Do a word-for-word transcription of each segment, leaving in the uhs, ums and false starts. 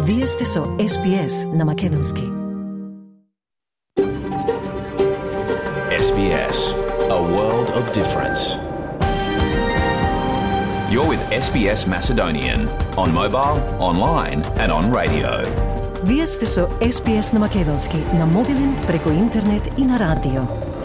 Вие сте со Ес Би Ес на Македонски. Ес Би Ес, a world of difference. You're with Ес Би Ес Macedonian on mobile, online and on radio. Вие сте со Ес Би Ес на Македонски на мобилен, преку интернет и на радио.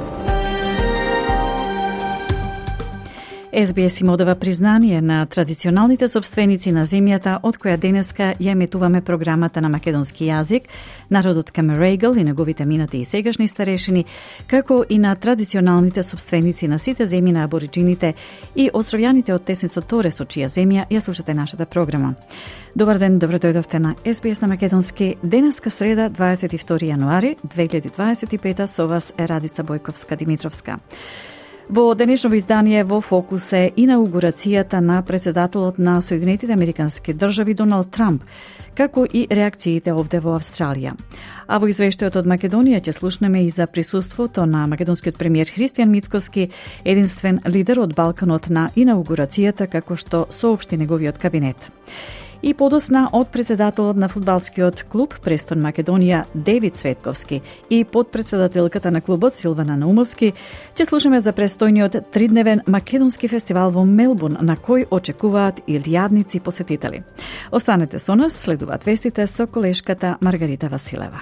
Ес Би Ес им одава признание на традиционалните собственици на земјата од која денеска ја еметуваме програмата на македонски јазик, народот Камерегал и неговите минати и сегашни старешини, како и на традиционалните собственици на сите земји на абориджините и островјаните од Тесенцо Торе со чија земја ја слушате нашата програма. Добар ден, добро дојдовте на Ес Би Ес на Македонски. Денеска среда, дваесет и втори јануари две илјади дваесет и пета, со вас е Радица Бојковска-Димитровска. Во денешново издание во фокус е инаугурацијата на председателот на Соединетите Американски држави Доналд Трамп, како и реакциите овде во Австралија. А во извештајот од Македонија ќе слушнеме и за присуството на македонскиот премиер Христијан Мицкоски, единствен лидер од Балканот на инаугурацијата, како што соопшти неговиот кабинет. И подосна од председателот на фудбалскиот клуб Престон Македонија Девид Цветковски и подпредседателката на клубот Силвана Наумовски ќе слушаме за престојниот тридневен македонски фестивал во Мелбурн, на кој очекуваат илјадници посетители. Останете со нас, следуваат вестите со колешката Маргарита Василева.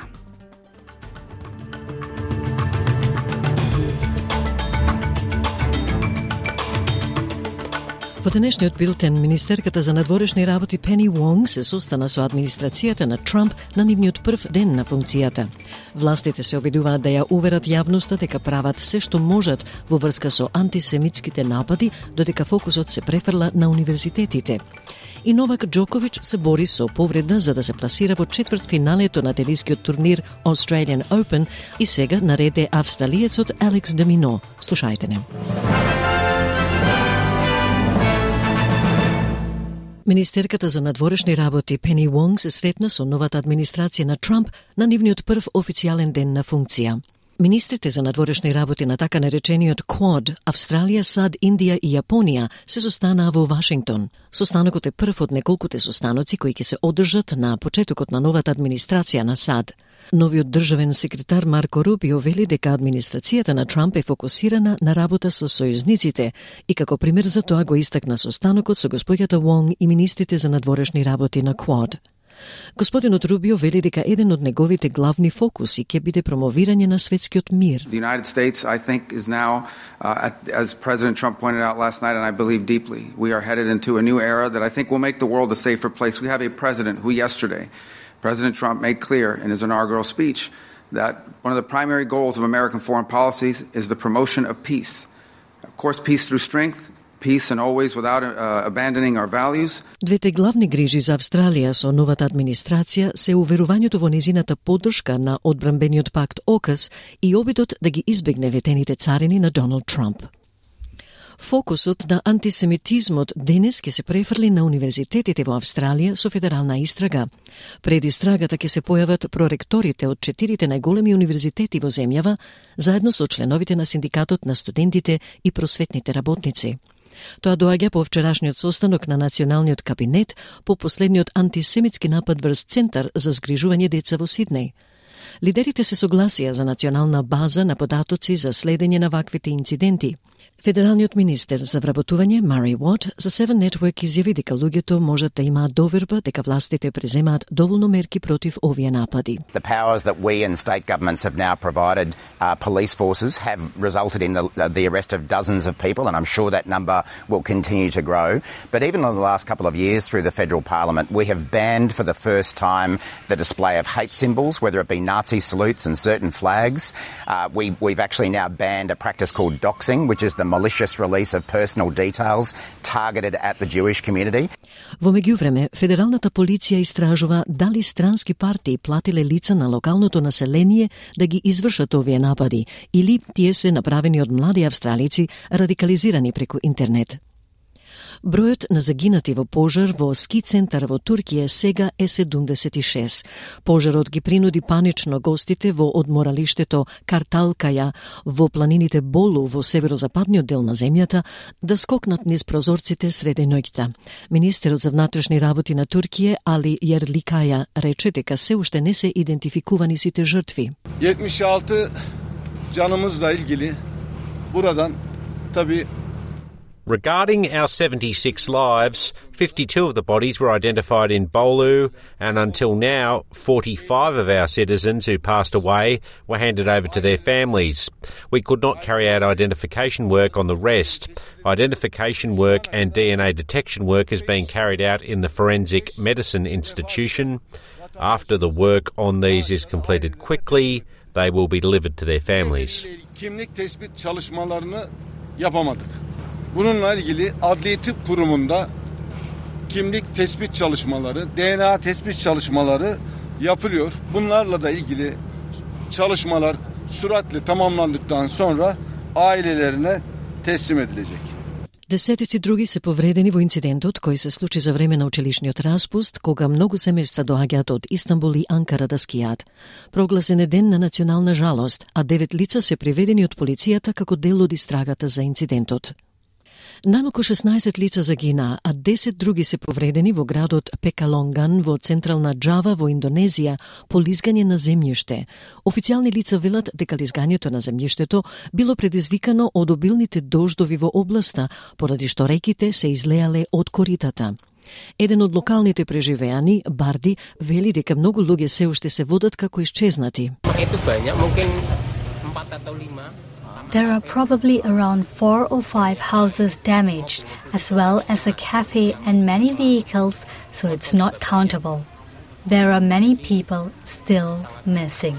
Во денешниот билтен, министерката за надворешни работи Пени Вонг се состана со администрацијата на Трамп на нивниот прв ден на функцијата. Властите се обидуваат да ја уверат јавноста дека прават се што можат во врска со антисемитските напади, додека фокусот се префрла на универзитетите. И Новак Џокович се бори со повреда за да се пласира во четвртфиналето на тенискиот турнир Australian Open и сега наред е австралиецот Алекс де Мино. Слушајте не. Министерката за надворешни работи Пени Вонг се сретна со новата администрација на Трамп на нивниот прв официјален ден на функција. Министрите за надворешни работи на така наречениот Quad, Австралија, САД, Индија и Јапонија, се состанаа во Вашингтон. Состанокот е прв од неколкуте состаноци кои ќе се одржат на почетокот на новата администрација на САД. Новиот државен секретар Марко Рубио вели дека администрацијата на Трамп е фокусирана на работа со сојузниците и како пример за тоа го истакна состанокот со госпоѓата Вонг и министрите за надворешни работи на Quad. Господинот Рубио вели дека еден од неговите главни фокуси ќе биде промовирање на светскиот мир. The United States, I think, is now, uh, as President Trump pointed out last night, and I believe deeply, we are headed into a new era that I think will make the world a safer place. We have a president who yesterday, President Trump made clear in his inaugural speech that one of the primary goals of American foreign policies is the promotion of peace. Of course, peace through strength, peace and always without uh, abandoning our values. Двете главни грижи за Австралија со новата администрација се уверувањето во незината поддршка на одбранбениот пакт ОКАС и обидот да ги избегне ветените царини на Доналд Трамп. Фокусот на антисемитизмот денес ќе се префрли на универзитетите во Австралија со федерална истрага. Пред истрагата ќе се појават проректорите од четирите најголеми универзитети во земјава, заедно со членовите на синдикатот на студентите и просветните работници. Тоа доаѓа по вчерашниот состанок на националниот кабинет по последниот антисемитски напад врз Центар за згрижување деца во Сиднеј. Лидерите се согласија за национална база на податоци за следење на ваквите инциденти. Федералниот министер за вработување Мари Уот за Seven Network изјави дека луѓето можат да имаат доверба дека властите преземаат доволно мерки против овие напади. The powers that we and state governments have now provided uh, police forces have resulted in the, uh, the arrest of dozens of people, and I'm sure that number will continue to grow. But even in the last couple of years through the federal parliament, we have banned for the first time the display of hate symbols, whether it be Nazi salutes and certain flags. Uh, we, we've actually now banned a practice called doxing, which is the malicious release of personal details targeted at the Jewish community. Во меѓувреме, федералната полиција истражува дали странски партии платиле лица на локалното население да ги извршат овие напади или тие се направени од млади австралици радикализирани преку интернет. Бројот на загинати во пожар во ски центар во Туркија сега е седумдесет и шест. Пожарот ги принуди панично гостите во одморалиштето Карталкаја во планините Болу во северозападниот дел на земјата да скокнат низ прозорците среде ноќта. Министерот за внатрешни работи на Туркија Али Јерликаја рече дека се уште не се идентификувани сите жртви. yetmiş altı canımızla ilgili buradan tabii. Regarding our seventy-six lives, fifty-two of the bodies were identified in Bolu, and until now, forty-five of our citizens who passed away were handed over to their families. We could not carry out identification work on the rest. Identification work and D N A detection work is being carried out in the Forensic Medicine Institution. After the work on these is completed quickly, they will be delivered to their families. Kimlik tespit çalışmalarını yapamadık. Bununla ilgili Adli Tıp Kurumu'nda kimlik tespit çalışmaları, D N A tespit çalışmaları yapılıyor. Bunlarla da ilgili çalışmalar süratle tamamlandıktan sonra ailelerine teslim edilecek. Десетици други се повредени во инцидентот кој се случи за време на училишниот распуст, кога многу семејства доаѓаат од Истанбул и Анкара да скијат. Прогласен е ден на национална жалост, а девет лица се приведени од полицијата како дел од истрагата за инцидентот. Најмалку шеснаесет лица загинаа, а десет други се повредени во градот Пекалонган во централна Џава во Индонезија по лизгање на земјиште. Официјални лица велат дека лизгањето на земјиштето било предизвикано од обилните дождови во областа, поради што реките се излеале од коритата. Еден од локалните преживеани, Барди, вели дека многу луѓе се уште се водат како исчезнати. There are probably around four or five houses damaged, as well as a cafe and many vehicles, so it's not countable. There are many people still missing.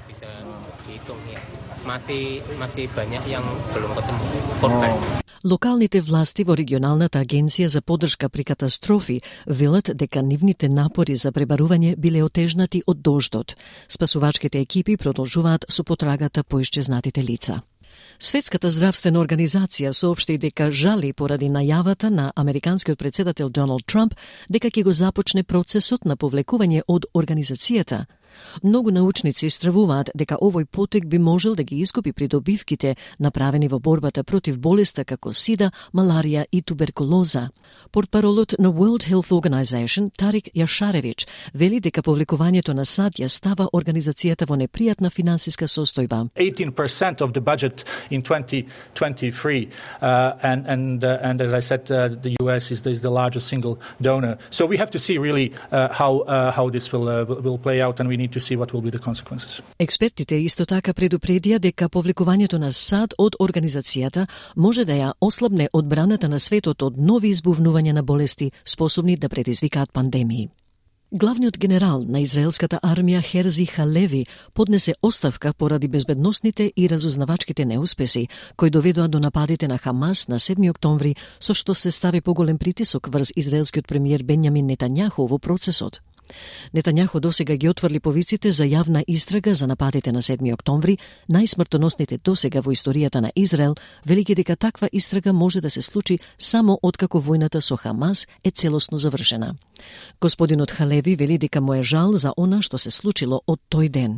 Локалните власти во регионалната агенција за поддршка при катастрофи велат дека нивните напори за пребарување биле отежнати од дождот. Спасувачките екипи продолжуваат со потрагата по исчезнатите лица. Светската здравствена организација соопшти дека жали поради најавата на американскиот претседател Доналд Трамп дека ќе го започне процесот на повлекување од организацијата. Многу научници стравуваат дека овој потек би можел да ги изгуби придобивките направени во борбата против болеста како сида, маларија и туберкулоза. Портпаролот на World Health Organization Тарик Јашаревич вели дека повлекувањето на сад ја става организацијата во непријатна финансиска состојба. eighteen percent of the budget in twenty twenty-three uh, and and uh, and as I said uh, the U S is the, is the largest single donor. So we have to see really uh, how uh, how this will uh, will play out, and we need to see what will be the consequences. Експертите исто така предупредија дека повлекувањето на сад од организацијата може да ја ослабне одбраната на светот од нови избувнувања на болести способни да предизвикаат пандемии. Главниот генерал на израелската армија Херзи Халеви поднесе оставка поради безбедносните и разузнавачките неуспеси кои доведоа до нападите на Хамас на седми октомври, со што се стави поголем притисок врз израелскиот премиер Бенјамин Нетањаху во процесот. Нетањаху досега ги отврли повиците за јавна истрага за нападите на седми октомври, најсмртоносните досега во историјата на Израел, велики дека таква истрага може да се случи само откако војната со Хамас е целосно завршена. Господинот Халеви вели дека му е жал за она што се случило од тој ден.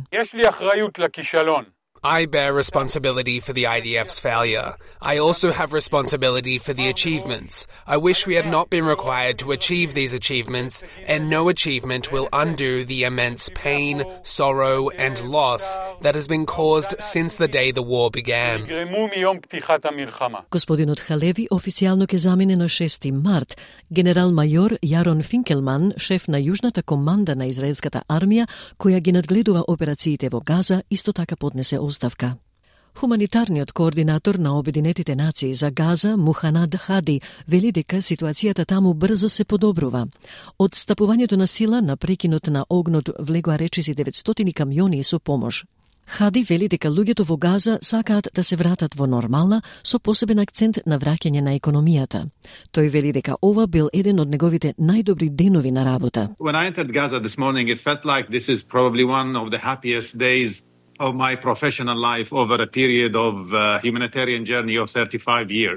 I bear responsibility for the I D F's failure. I also have responsibility for the achievements. I wish we had not been required to achieve these achievements, and no achievement will undo the immense pain, sorrow, and loss that has been caused since the day the war began. Господинот Халеви официјално ќе замине на шести март. Генерал-мајор Јарон Финкелман, шеф на јужната команда на израелската армија, која ги надгледува операциите во Газа, исто така поднесе оставка. Хуманитарниот координатор на Обединетите нации за Газа, Муханад Хади, вели дека ситуацијата таму брзо се подобрува. Од стапувањето на сила на прекинот на огнот влегоа речиси деветстотини камиони со помош. Хади вели дека луѓето во Газа сакаат да се вратат во нормала со посебен акцент на враќање на економијата. Тој вели дека ова бил еден од неговите најдобри денови на работа. When I entered Gaza this morning, it felt like this is probably one of the happiest days of my professional life over a period of uh, humanitarian journey of thirty-five years.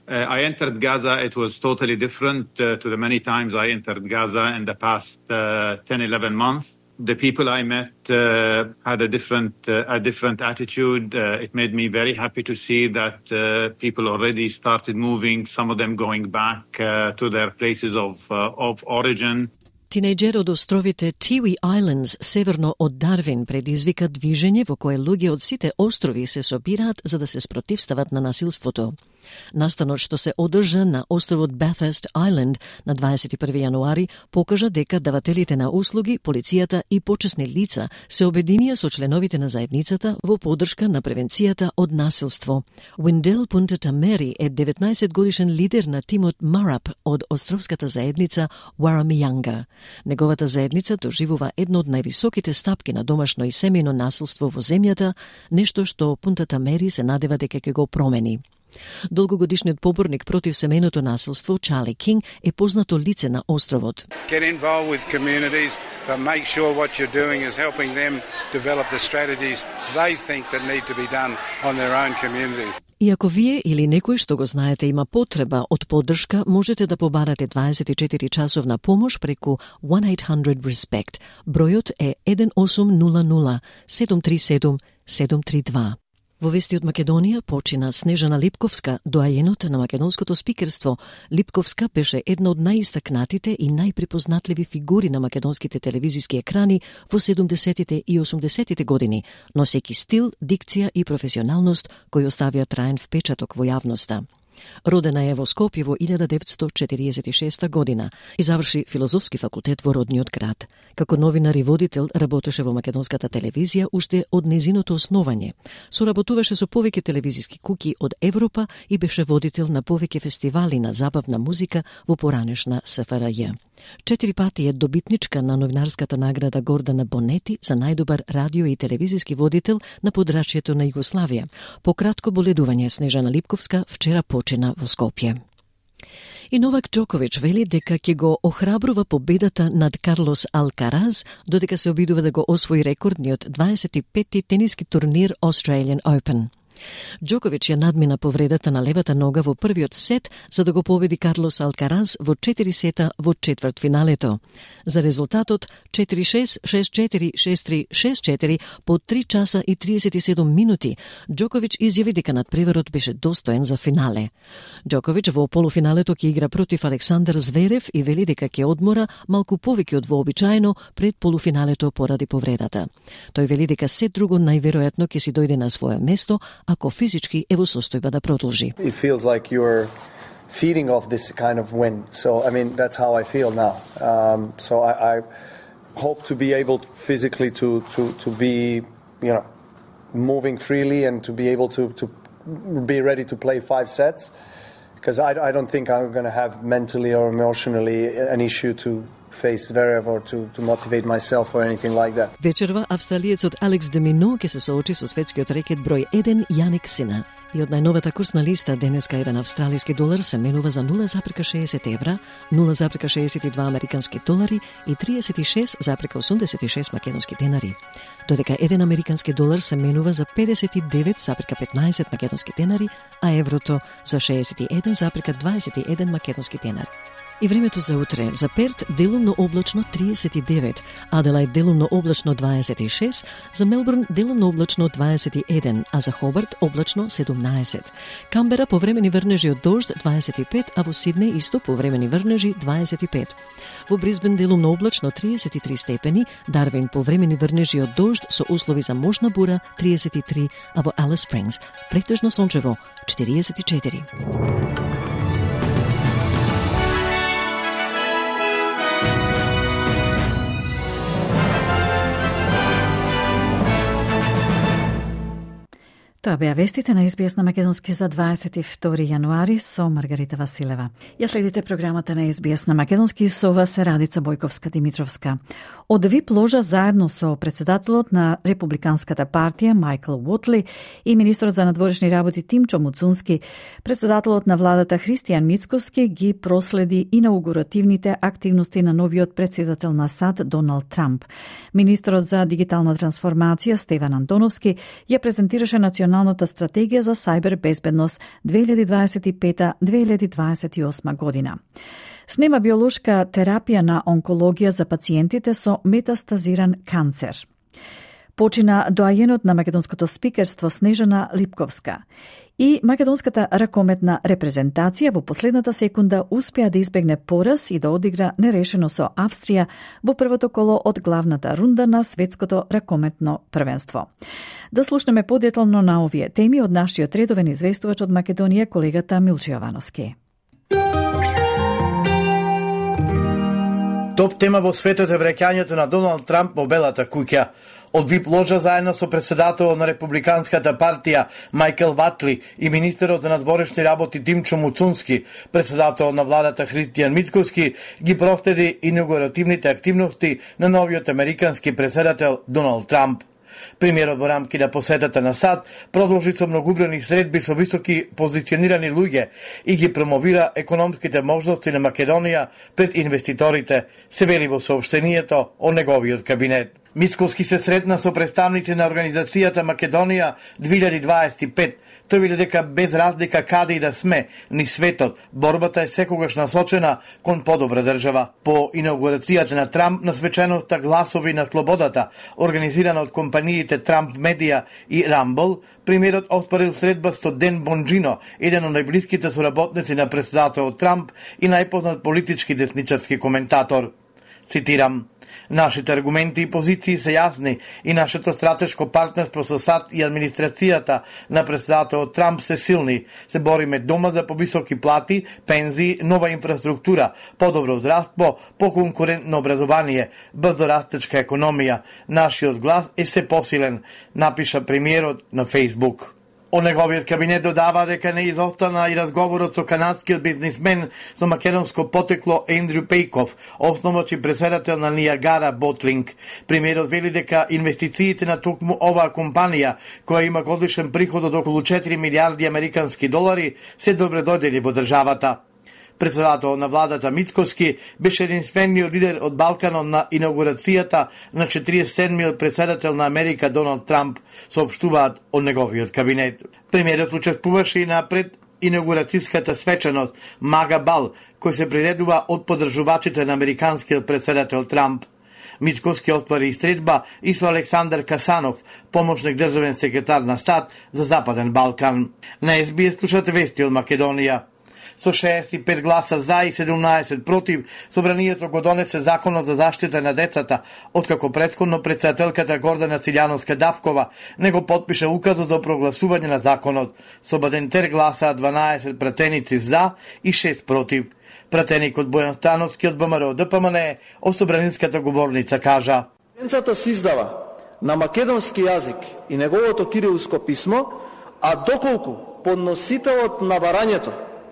Uh, I entered Gaza, it was totally different uh, to the many times I entered Gaza in the past uh, ten, eleven months. The people I met uh, had a different uh, a different attitude. Uh, it made me very happy to see that uh, people already started moving, some of them going back uh, to their places of, uh, of origin. Тинејџер од островите Tiwi Islands, северно од Дарвин, предизвика движење во кое луѓе од сите острови се собираат за да се спротивстават на насилството. Настанот што се одржа на островот Bathurst Island на дваесет и први јануари покажа дека давателите на услуги, полицијата и почесни лица се обединија со членовите на заедницата во поддршка на превенцијата од насилство. Wendell Punta-Tameri е деветнаесет годишен лидер на тимот Marab од островската заедница Warramiyanga. Неговата заедница доживува едно од највисоките стапки на домашно и семејно насилство во земјата, нешто што Punta-Tameri се надева дека ќе го промени. Долгогодишниот поборник против семејното насилство Чарли Кинг е познато лице на островот. Get involved with communities, but make sure what you're doing is helping them develop the strategies they think that need to be done on their own community. И ако вие или некој што го знаете има потреба од поддршка, можете да побарате дваесет и четири часовна помош преку one eight hundred respect. Бројот е еден осум нула нула седум три седум седум три два. Во вести од Македонија почина Снежана Липковска, доајенот на македонското спикерство. Липковска беше една од најистакнатите и најпрепознатливи фигури на македонските телевизиски екрани во седумдесетите и осумдесетите години, носејќи стил, дикција и професионалност кои оставија траен впечаток во јавноста. Родена е во Скопје во илјада деветстотини четиридесет и шеста година и заврши филозофски факултет во родниот град. Како новинар и водител работеше во македонската телевизија уште од незиното основање. Соработуваше со повеќе телевизиски куќи од Европа и беше водител на повеќе фестивали на забавна музика во поранешна С Ф Р Ј. Четири пати е добитничка на новинарската награда Гордана Бонети за најдобар радио и телевизиски водител на подрачјето на Југославија. По кратко боледување Снежана Липковска вчера почина во Скопје. И Новак Џокович вели дека ќе го охрабрува победата над Карлос Алкараз, додека се обидува да го освои рекордниот дваесет и петти тениски турнир Australian Open. Џокович ја надмина повредата на левата нога во првиот сет за да го победи Карлос Алкараз во четири сета во четвртфиналето. За резултатот четири шест, шест четири, шест три, шест четири по три часа и триесет и седум минути, Џокович изјави дека надпреварот беше достоен за финале. Џокович во полуфиналето ќе игра против Александар Зверев и вели дека ќе одмора малку повеќе од вообичаено пред полуфиналето поради повредата. Тој вели дека се друго најверојатно ќе си дојде на свое место ако физички е во состојба да продолжи. It feels like you're feeding off this kind of win. So, I mean, that's how I feel now. Um, so I, I hope to be able to physically to, to, to be, you know, moving freely and to be able to, to be ready to play five sets. Because I, I don't think I'm going to have mentally or emotionally an issue to face Zverev or to, to motivate myself or anything like that. Вечерва австралиецот Алекс де Мино ќе се соочи со светскиот рекет број еден Јаник Сина. И од најновата курсна листа денеска еден австралиски долар се менува за нула запирка шеесет евра, нула запирка шеесет и два американски долари и триесет и шест запирка осумдесет и шест македонски денари. Додека еден американски долар се менува за педесет и девет запирка петнаесет македонски денари, а еврото за шеесет и еден запирка дваесет и еден македонски денари. И времето за утре. За Перт делумно облачно триесет и девет, Аделајд делумно облачно дваесет и шест, за Мелбурн делумно облачно дваесет и еден, а за Хобарт облачно седумнаесет. Камбера повремени врнежи од дожд дваесет и пет, а во Сиднеј исто повремени врнежи дваесет и пет. Во Брисбен делумно облачно триесет и три степени, Дарвин повремени врнежи од дожд со услови за можна бура триесет и три, а во Алис Спрингс претежно сончево четириесет и четири. Тоа беа вестите на Ес Би Ес на Македонски за дваесет и втори јануари со Маргарита Василева. Ја следите програмата на Ес Би Ес на Македонски со вас е Радица Бојковска Димитровска. Од вип ложа заедно со председателот на Републиканската партија Майкл Уотли и министрот за надворешни работи Тимчо Муцунски, председателот на владата Христијан Мицкоски ги проследи инаугуративните активности на новиот председател на САД Доналд Трамп. Министрот за дигитална трансформација Стеван Антоновски ја презентираше националната стратегија за сајбер безбедност две илјади дваесет и пета до две илјади дваесет и осма година. Снема биолошка терапија на онкологија за пациентите со метастазиран канцер. Почина доајенот на македонското спикерство Снежана Липковска. И македонската ракометна репрезентација во последната секунда успеа да избегне пораз и да одигра нерешено со Австрија во првото коло од главната рунда на светското ракометно првенство. Да слушнеме подетално на овие теми од нашиот редовен известувач од Македонија, колегата Милче Јовановски. Топ тема во светот е враќањето на Доналд Трамп во Белата куќа. Од вип ложа заедно со председателот на Републиканската партија Майкл Ватли и министерот за надворешни работи Тимчо Муцунски, председателот на владата Христијан Мицкоски, ги проследи инаугуративните активности на новиот американски председател Доналд Трамп. Премиерот во рамки на посетата на САД продолжи со многобројни средби со високи позиционирани луѓе и ги промовира економските можности на Македонија пред инвеститорите, се вели во соопштението од неговиот кабинет. Мицкоски се сретна со представници на организацијата Македонија две илјади дваесет и пета. Тој вели дека без разлика каде и да сме, ни светот, борбата е секогаш насочена кон подобра држава. По инаугурацијата на Трамп на свеченоста Гласови на слободата, организирана од компаниите Трамп Медија и Рамбл, премиерот оспорил средба со Ден Бонџино, еден од најблиските соработници на председателот Трамп и најпознат политички десничарски коментатор. Цитирам: "Нашите аргументи и позиции се јасни и нашето стратешко партнерство со САД и администрацијата на председателот Трамп се силни. Се бориме дома за повисоки плати, пензии, нова инфраструктура, подобро здравство, поконкурентно образование, брзорастечка економија. Нашиот глас е се посилен", напиша премиерот на Фейсбук. Од неговиот кабинет додава дека не изостана и разговорот со канадскиот бизнисмен со македонско потекло Ендрю Пејков, основач и председател на Ниагара Ботлинг. Премиерот вели дека инвестициите на токму оваа компанија, која има годишен приход од околу четири милиарди американски долари, се добредојдени во државата. Председател на владата Мицкоски беше единствениот лидер од Балканот на инаугурацијата на четириесет и седмиот председател на Америка Доналд Трамп, соопштуваат од неговиот кабинет. Премиерот учествуваше и на пред инаугурацијската свечаност Мага Бал, кој се приредува од поддржувачите на американскиот председател Трамп. Мицкоски оспори средба и со Александар Касанов, помошник државен секретар на САД за Западен Балкан. На Ес Би Ес слушате вести од Македонија. Со шеесет и пет гласа за и седумнаесет против, собранието го донесе Законот за заштита на децата, откако претходно председателката Гордана Силјановска-Давкова не го потпише указот за прогласување на законот. Со бадемте гласа дванаесет пратеници за и шест против. Пратеникот Бојан Становски од Бе Ем Ер Де Пе Ем Н од собранинската говорница кажа: "Конвенцијата се издава на македонски јазик и неговото кирилско писмо, а доколку подносителот на барањето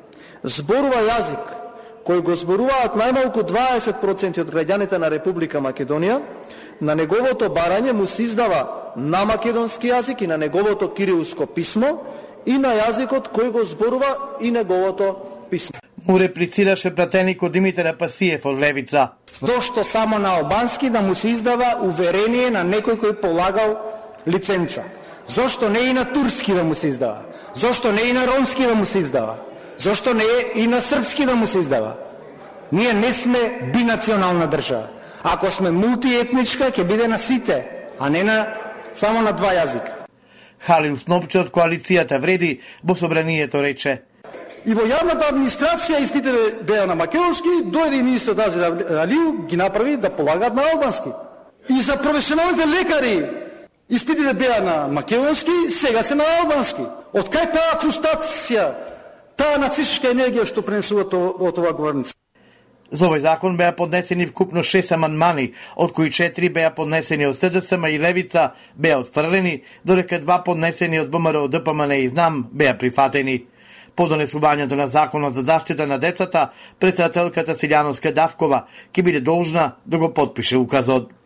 зборува јазик кој го зборуваат најмалку дваесет проценти од граѓаните на Република Македонија, на неговото барање му се издава на македонски јазик и на неговото кирилско писмо и на јазикот кој го зборува и неговото писмо." Му реплицираше пратеникот Димитар Апасиев од Левица. Зошто само на албански да му се издава уверение на некој кој полагал лиценца? Зошто не и на турски да му се издава? Зошто не и на ромски да му се издава? Зошто не е и на српски да му се издава? Ние не сме бинационална држава. Ако сме мултиетничка, ќе биде на сите, а не на само на два јазика. Халил Снопче од коалицијата Вреди во собранието рече: "И во јавната администрација испитите беа на македонски, дојде и министрот Азир Алиу ги направи да полагаат на албански. И за професионалните лекари испитите беа на македонски, сега се на албански. Од кај таа фрустрација, таа нацистичка енергија што пренесуваат од оваа говорница?" За овој закон беа поднесени вкупно шест амандмани, од кои четири беа поднесени од Се Де Ес Ем и Левица беа отфрлени, додека два поднесени од Бе Ем Ер Де Пе Ем Н и Знам беа прифатени. По донесувањето на Законот за заштита на децата, председателката Силјановска-Давкова ќе биде должна да го потпише указот.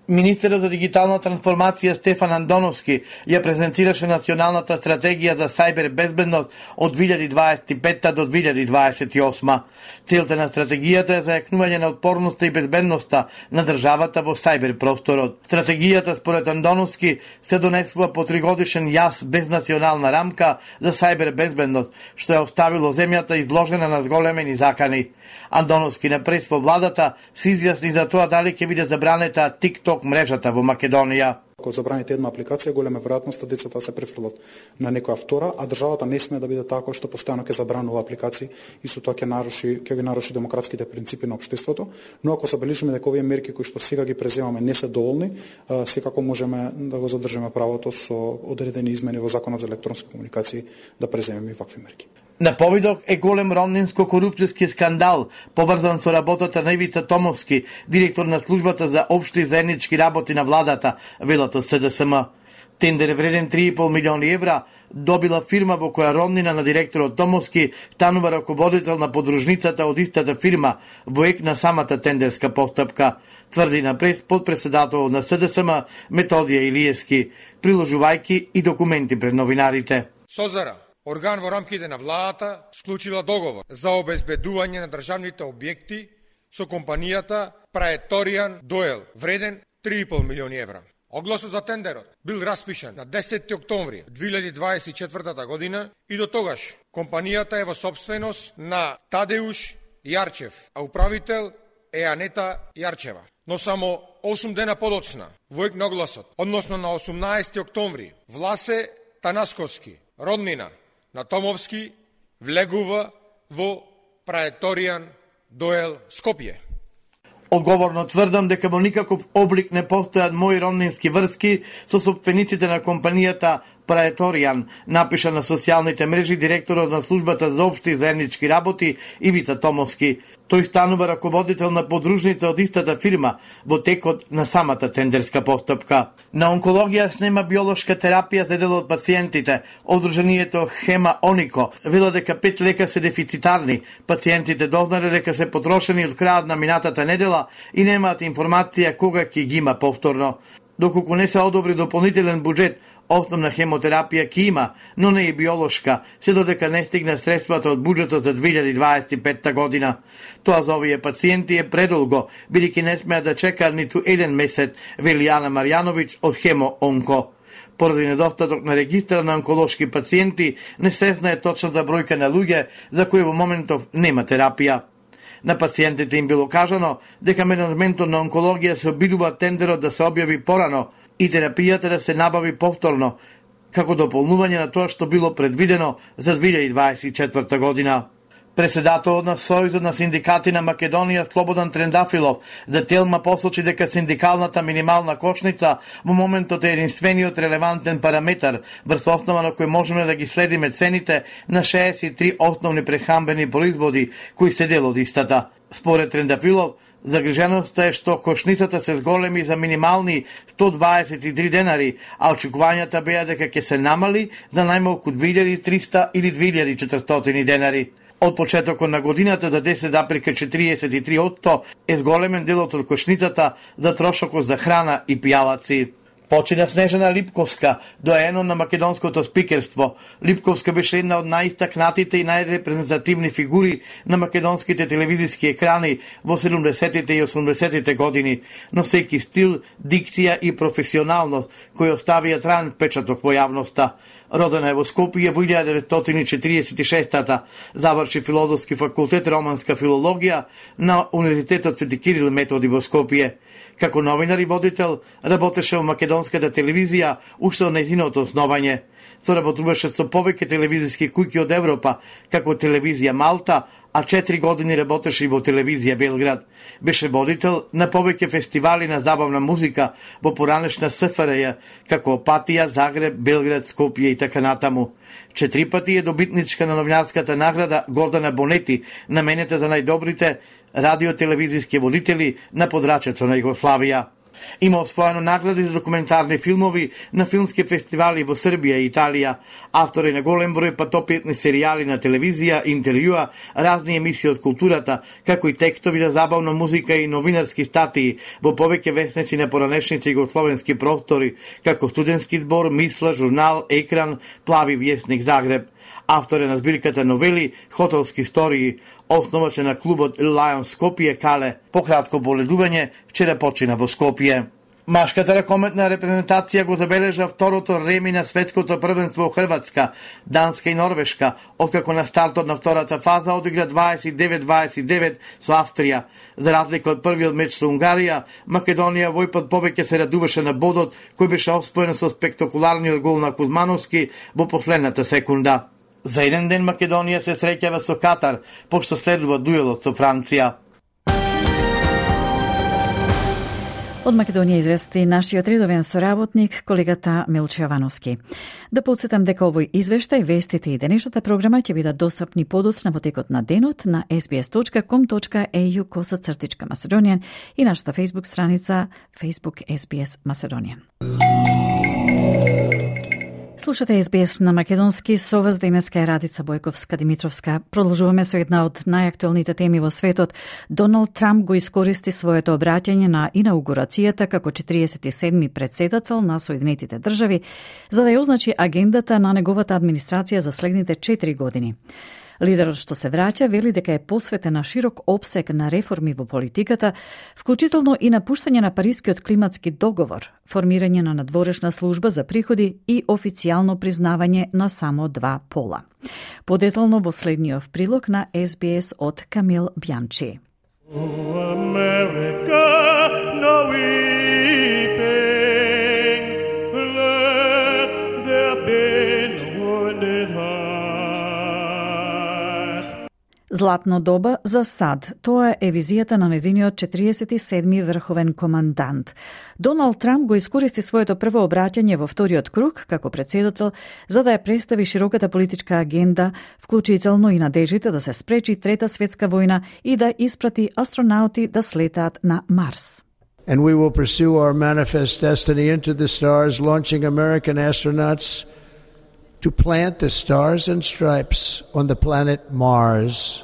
Министерот за дигитална трансформација Стефан Андоновски ја презентираше националната стратегија за сајбер безбедност од две илјади дваесет и петта до две илјади дваесет и осма. Целта на стратегијата е зајакнување на отпорноста и безбедноста на државата во сајбер просторот. Стратегијата според Андоновски се донесува по тригодишен јас без национална рамка за сајбер безбедност, што е оставило земјата изложена на зголемени закани. Андоновски на прес во владата се изјасни за тоа дали ќе биде забранета TikTok мрежата во Македонија. Ако забраните една апликација, голема веројатност децата се префрлат на некоја втора, а државата не смее да биде така што постојано ќе забранува апликации и со тоа ќе наруши, ќе ги наруши демократските принципи на општеството. Но ако забележиме дека овие мерки кои што сега ги преземаме не се доволни, секако можеме да го задржиме правото со одредени измени во Законот за електронски комуникации да преземеме и вакви мерки. На повидок е голем роннинско-корупцијски скандал, поврзан со работата на Ивица Томовски, директор на службата за општи заеднички работи на владата, велото С Д С М. Тендер вреден три и пол милиони евра добила фирма во која роднина на директорот Томовски станува раководител на подружницата од истата фирма во ек на самата тендерска постапка, тврди на прес подпредседател на С Д С М Методија Илиевски, приложувајќи и документи пред новинарите. Созара, орган во рамките на владата, склучила договор за обезбедување на државните објекти со компанијата Praetorian Doyle, вреден три и пол милиони евра. Огласот за тендерот бил распишан на десети октомври две илјади дваесет и четврта година и до тогаш компанијата е во сопственост на Тадеуш Јарчев, а управител е Анета Јарчева. Но само осум дена подоцна, во ек на огласот, односно на осумнаесети октомври, Власе Танасковски, роднина на Томовски, влегува во Praetorian Doyle Скопје. Одговорно тврдам дека во никаков облик не постојат мои роднински врски со сопствениците на компанијата Praetorian, напиша на социјалните мрежи директорот на службата за општи заеднички работи Ивица Томовски. Тој станува раководител на подружните од истата фирма во текот на самата тендерска постапка. На онкологија снема биолошка терапија за дел од пациентите. Одружението Хема Онико вела дека пет лека се дефицитарни. Пациентите дознале дека се потрошени од крајот на минатата недела и немаат информација кога ќе ги има повторно. Доколку не се одобри дополнителен буџет, основна хемотерапија ќе има, но не и биолошка, се додека не стигне средствата од буџетот за две илјади дваесет и петта година. Тоа за овие пациенти е предолго, бидејќи не смеат да чекаат ниту еден месец, вели Ана Марјановиќ од Хемо Онко. Поради недостаток на регистар на онколошки пациенти, не се знае точната бројка на луѓе за кои во моментов нема терапија. На пациентите им било кажано дека менеджментот на онкологија се обидува тендерот да се објави порано и терапијата да се набави повторно, како дополнување на тоа што било предвидено за две илјади дваесет и четврта година. Преседателот на Сојузот на синдикати на Македонија Слободан Трендафилов за Телма посочи дека синдикалната минимална кошница во моментот е единствениот релевантен параметар врз основа на кој можеме да ги следиме цените на шеесет и три основни прехранбени производи кои се дел од истата. Според Трендафилов, загриженоста е што кошницата се зголеми за минимални сто дваесет и три денари, а очекувањата беа дека ќе се намали за најмалку две илјади триста или две илјади четиристотини денари. Од почетокот на годината за десет запирка четириесет и три одсто е зголемен делот од кошницата за трошокот за храна и пијалаци. Почина Снежана Липковска, доаено на македонското спикерство. Липковска беше една од најистакнатите и најрепрезентативни фигури на македонските телевизиски екрани во седумдесетите и осумдесетите години, носејќи стил, дикција и професионалност кои оставија траен впечаток во јавноста. Родена е во Скопје во илјада деветстотини четириесет и шеста. Заврши филозофски факултет романска филологија на Универзитетот Свети Кирил Методи во Скопје. Како новинар и водител, работеше во македонската телевизија уште од нејзиното основање. Соработуваше со повеќе телевизиски куќи од Европа, како телевизија Малта, а четири години работеше и во телевизија Белград. Беше водител на повеќе фестивали на забавна музика во поранешна С Ф Р Ј, како Опатија, Загреб, Белград, Скопје и така натаму. Четири пати е добитничка на новинарската награда Гордана Бонети, наменета за најдобрите радиотелевизиски водители на подрачјето на Југославија. Има освоено награди за документарни филмови на филмски фестивали во Србија и Италија. Автор е на голем број патопиетни серијали на телевизија, интервјуа, разни емисии од културата, како и текстови за забавна музика и новинарски статии во повеќе весници на поранешните југословенски простори, како Студентски збор, Мисла, журнал, Екран, Плави вјесник Загреб. Автор е на збирката новели Хотелски истории, основач е на клубот Lion Скопје Кале. Пократко боледување вчера почина во Скопје. Машката ракометна репрезентација го забележа второто реми на светското првенство во Хрватска, Данска и Норвешка, откако на стартот на втората фаза одигра дваесет и девет дваесет и девет со Австрија. За разлика од првиот меч со Унгарија, Македонија војпат повеќе се радуваше на бодот, кој беше оспоен со спектакуларниот гол на Кузмановски во последната секунда. За еден ден Македонија се среќава со Катар, пошто следува дуелот со Франција. Од Македонија извести нашиот редовен соработник, колегата Милчо Јовановски. Да подсетам дека овој извештај, вестите и денешната програма ќе бидат достапни подоцна во текот на денот на ес би ес точка ком точка ей ю косацртичка Macedonian и нашата Facebook страница Facebook ес би ес Macedonian. Слушате ес би ес на македонски, со вас денеска е Радица Бојковска-Димитровска. Продолжуваме со една од најактуелните теми во светот. Доналд Трамп го искористи своето обраќање на инаугурацијата како четириесет и седми председател на Соединетите држави за да ја означи агендата на неговата администрација за следните четири години. Лидерот што се враќа вели дека е посветен на широк опсег на реформи во политиката, вклучително и напуштање на Парискиот климатски договор, формирање на надворешна служба за приходи и официјално признавање на само два пола. Подетално во следниот прилог на ес би ес од Камил Бјанчи. Златно доба за САД. Тоа е визијата на незиниот четириесет и седми врховен командант. Доналд Трамп го искористи своето прво обраќање во вториот круг како председател за да ја представи широката политичка агенда, вклучително и надежите да се спречи Трета светска војна и да испрати астронаути да слетаат на Марс. And we will pursue our manifest destiny into the stars, launching American astronauts to plant the stars and stripes on the planet Mars.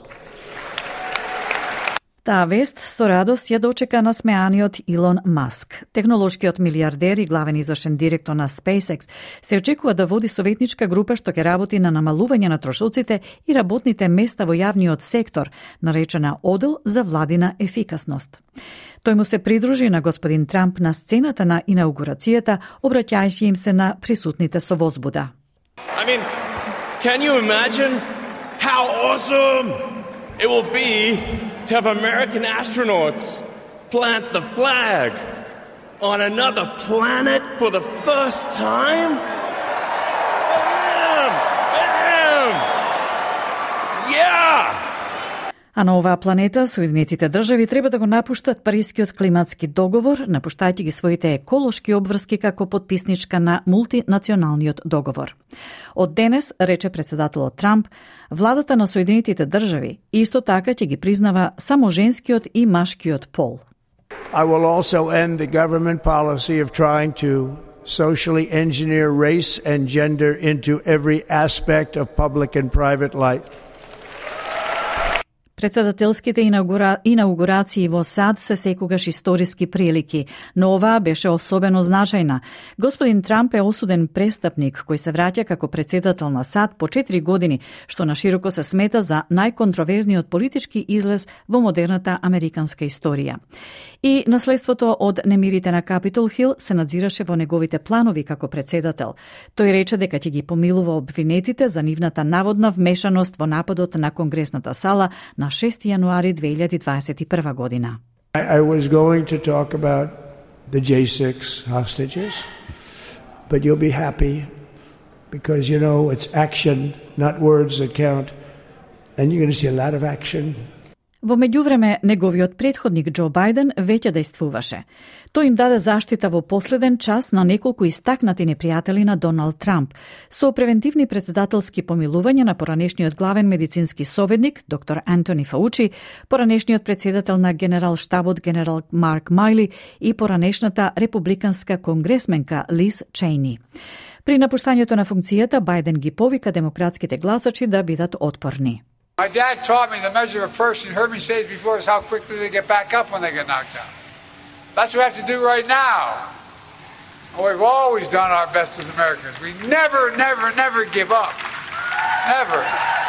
Таа вест со радост ја дочека насмеаниот Илон Маск. Технолошкиот милиардер и главен извршен директор на SpaceX се очекува да води советничка група што ќе работи на намалување на трошоците и работните места во јавниот сектор, наречена одел за владина ефикасност. Тој му се придружи на господин Трамп на сцената на инаугурацијата, обраќајќи им се на присутните со возбуда. I mean, can you imagine how awesome it will be to have American astronauts plant the flag on another planet for the first time? Bam! Bam! Yeah! А на оваа планета Соединетите држави треба да го напуштат Парискиот климатски договор, напуштајќи ги своите еколошки обврски како потписничка на мултинационалниот договор. Од денес, рече председателот Трамп, владата на Соединетите држави исто така ќе ги признава само женскиот и машкиот пол. I will also end the government policy of trying to socially engineer race and gender into every aspect of public and private life. Председателските инаугура... инаугурации во САД се секогаш историски прилики, но оваа беше особено значајна. Господин Трамп е осуден престапник кој се враќа како председател на САД по четири години, што нашироко се смета за најконтроверзниот политички излез во модерната американска историја. И наследството од немирите на Капитол Хил се надзираше во неговите планови како председател. Тој рече дека ќе ги помилува обвинетите за нивната наводна вмешаност во нападот на Конгресната сала на шести јануари две илјади дваесет и прва година. I, I was going to talk about the J six hostages, but you'll be happy because you know it's action, not words that count, and you're going to see a lot of action. Во меѓувреме, неговиот претходник Џо Бајден веќе дејствуваше. Тој им даде заштита во последен час на неколку истакнати непријатели на Доналд Трамп, со превентивни председателски помилувања на поранешниот главен медицински советник, доктор Антони Фаучи, поранешниот председател на генерал штабот генерал Марк Мајли и поранешната републиканска конгресменка Лиз Чейни. При напуштањето на функцијата, Бајден ги повика демократските гласачи да бидат отпорни. My dad taught me the measure of a person, heard me say it before, is how quickly they get back up when they get knocked down. That's what we have to do right now. And we've always done our best as Americans. We never, never, never give up. Never.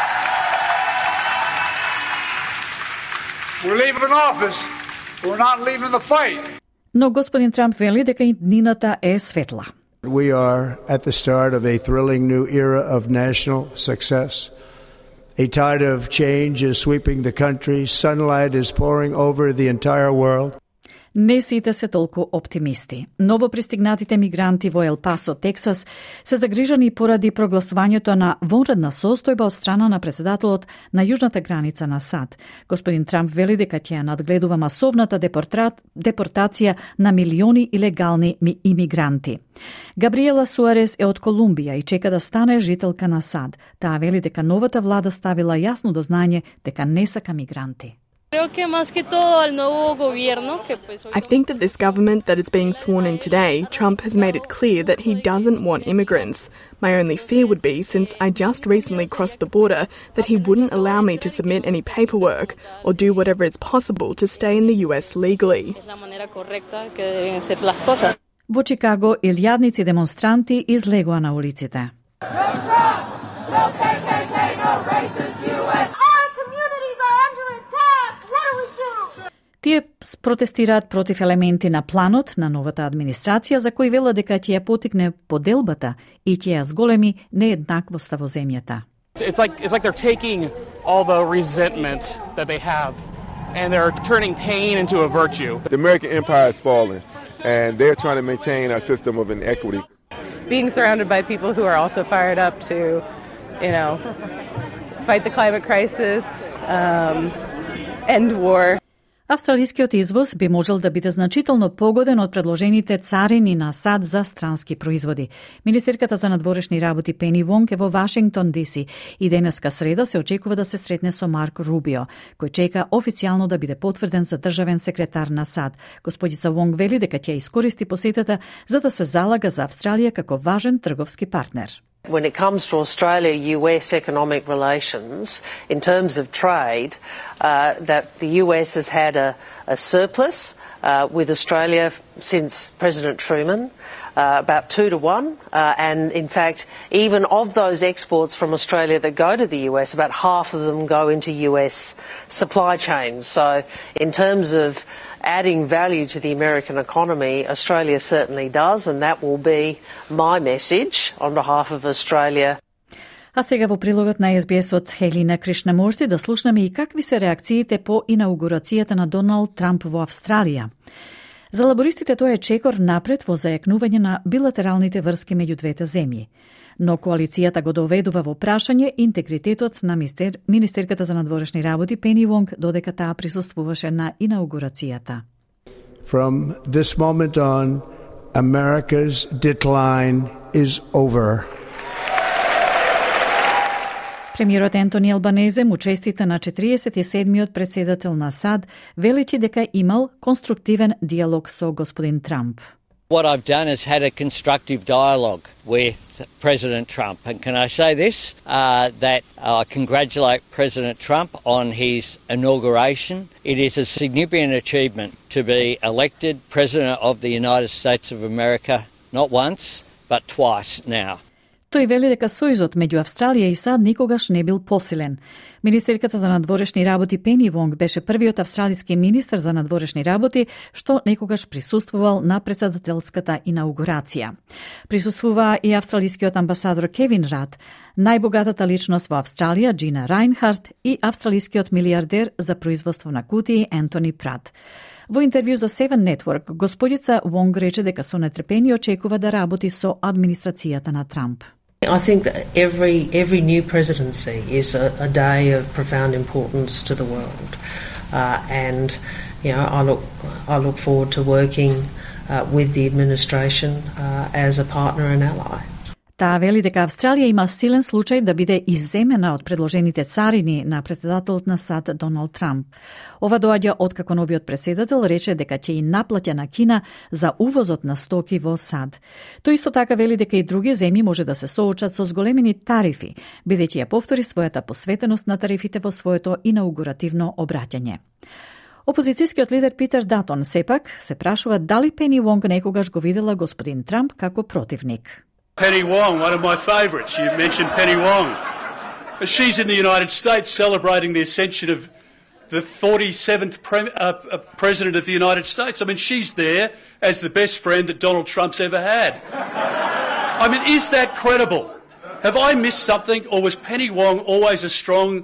We're leaving office, but we're not leaving the fight. Но господин Трамп вели дека иднината е светла. We are at the start of a thrilling new era of national success. A tide of change is sweeping the country. Sunlight is pouring over the entire world. Не сите се толку оптимисти. Новопристигнатите мигранти во Ел Пасо, Тексас, се загрижани поради прогласувањето на вонредна состојба од страна на председателот на јужната граница на САД. Господин Трамп вели дека ќе надгледува масовната депортација на милиони илегални имигранти. Габриела Суарес е од Колумбија и чека да стане жителка на САД. Таа вели дека новата влада ставила јасно до знање дека не сака мигранти. I think that this government that is being sworn in today, Trump has made it clear that he doesn't want immigrants. My only fear would be, since I just recently crossed the border, that he wouldn't allow me to submit any paperwork or do whatever is possible to stay in the U S legally. Во Чикаго, илјадници демонстранти излегоа на улиците. Тие протестираат против елементи на планот на новата администрација за кој велат дека ќе ја потикне поделбата и ќе ја зголеми нееднаквоста во земјата. It's like it's like they're taking all the resentment that they have and they're turning pain into a virtue. The American empire is falling and they're trying to maintain a system of inequity. Being surrounded by people who are also fired up to, you know, fight the climate crisis, um, end war. Австралискиот извоз би можел да биде значително погоден од предложените царини на САД за странски производи. Министерката за надворешни работи Пени Вонг е во Вашингтон, Ди Си и денеска среда се очекува да се сретне со Марк Рубио, кој чека официјално да биде потврден за државен секретар на САД. Господица Вонг вели дека ќе искористи посетата за да се залага за Австралија како важен трговски партнер. When it comes to Australia-U S economic relations, in terms of trade, uh, that the U S has had a, a surplus uh, with Australia since President Truman, uh, about two to one. Uh, and in fact, even of those exports from Australia that go to the U S, about half of them go into U S supply chains. So in terms of adding value to the American economy, Australia certainly does, and that will be my message on behalf of Australia. А сега во прилогот на Ес Би Ес од Хелина Кришнамурти да слушнеме и какви се реакциите по инаугурацијата на Доналд Трамп во Австралија. За лабористите тоа е чекор напред во зајакнување на билатералните врски меѓу двете земји. Но коалицијата го доведува во прашање интегритетот на мистер, Министерката за надворешни работи Пени Вонг додека таа присуствуваше на инаугурацијата. From this moment on, America's decline is over. Премиерот Ентони Албанезе му честита на четириесет и седмиот председател на САД, величи дека имал конструктивен диалог со господин Трамп. What I've done is had a constructive dialogue with President Trump. And can I say this, uh, that I congratulate President Trump on his inauguration. It is a significant achievement to be elected President of the United States of America, not once, but twice now. Тој вели дека сојузот меѓу Австралија и САД никогаш не бил посилен. Министерката за надворешни работи Пени Вонг беше првиот австралиски министер за надворешни работи што некогаш присуствувал на председателската инаугурација. Присуствува и австралискиот амбасадор Кевин Рад, најбогатата личност во Австралија Джина Рајнхарт и австралискиот милиардер за производство на кутии Ентони Прат. Во интервју за Seven Network, господица Вонг рече дека со нетрпение очекува да работи со администрацијата на Трамп. I think that every every new presidency is a, a day of profound importance to the world. uh, and you know I look I look forward to working uh, with the administration uh, as a partner and ally. Таа вели дека Австралија има силен случај да биде изземена од предложените царини на претседателот на САД Доналд Трамп. Ова доаѓа откако новиот претседател рече дека ќе и наплаќа на Кина за увозот на стоки во САД. Тој исто така вели дека и други земји може да се соочат со зголемени тарифи, бидејќи ја повтори својата посветеност на тарифите во своето инаугуративно обраќање. Опозицијскиот лидер Питер Датон сепак се прашува дали Пени Вонг некогаш го видела господин Трамп како противник. Penny Wong, one of my favourites. You mentioned Penny Wong. She's in the United States celebrating the ascension of the forty-seventh pre- uh, uh, President of the United States. I mean, she's there as the best friend that Donald Trump's ever had. I mean, is that credible? Have I missed something, or was Penny Wong always a strong